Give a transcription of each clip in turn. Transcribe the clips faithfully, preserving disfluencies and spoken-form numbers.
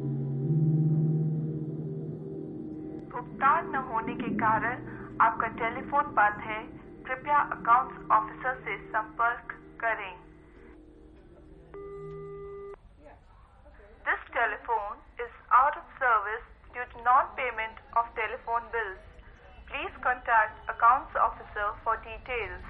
भुगतान न होने के कारण आपका टेलीफोन बंद है। कृपया अकाउंट्स ऑफिसर से संपर्क करें। This telephone is out of service due to non-payment of telephone bills. Please contact accounts officer for details.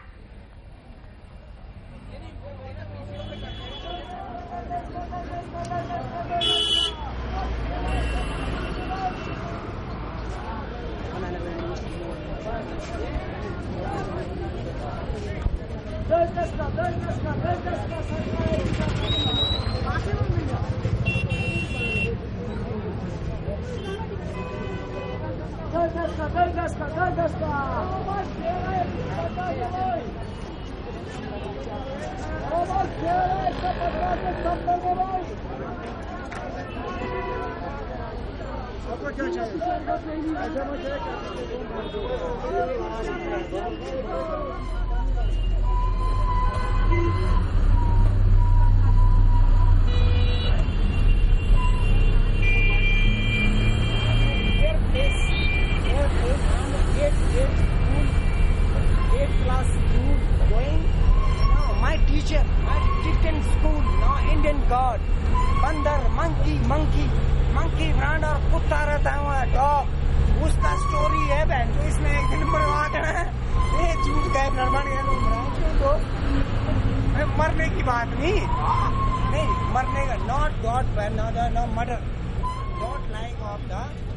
मरने की बात नहीं नहीं मरने का not God no, no, no murder, not lying of the